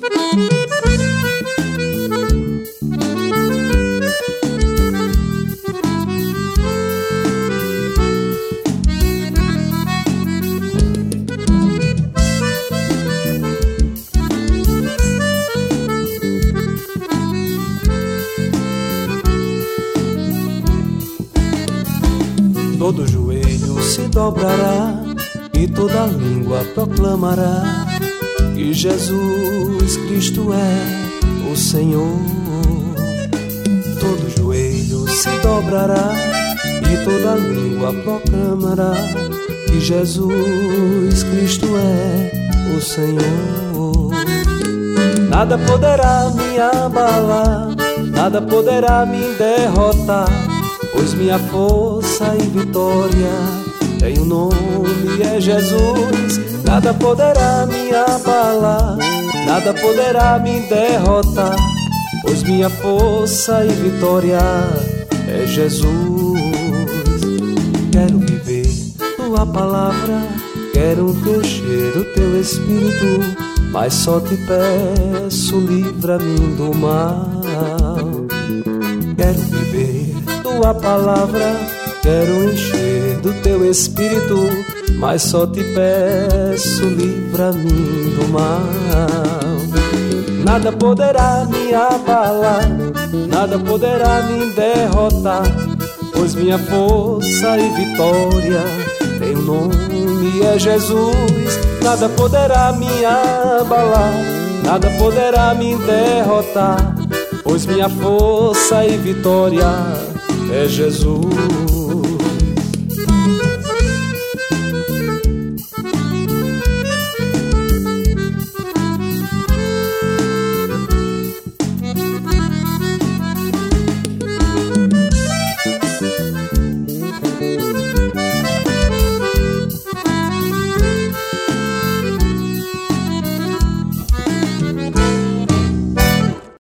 Todo joelho se dobrará e toda língua proclamará que Jesus Cristo é o Senhor. Todo joelho se dobrará e toda língua proclamará que Jesus Cristo é o Senhor. Nada poderá me abalar, nada poderá me derrotar, pois minha força e vitória tem um nome, é Jesus. Nada poderá me abalar, nada poderá me derrotar, pois minha força e vitória é Jesus. Quero viver tua palavra, quero teu cheiro, teu espírito, mas só te peço, livra-me do mal. Quero viver tua palavra, quero encher do teu espírito, mas só te peço, livra-me do mal. Nada poderá me abalar, nada poderá me derrotar, pois minha força e vitória tem um nome, é Jesus. Nada poderá me abalar, nada poderá me derrotar, pois minha força e vitória é Jesus.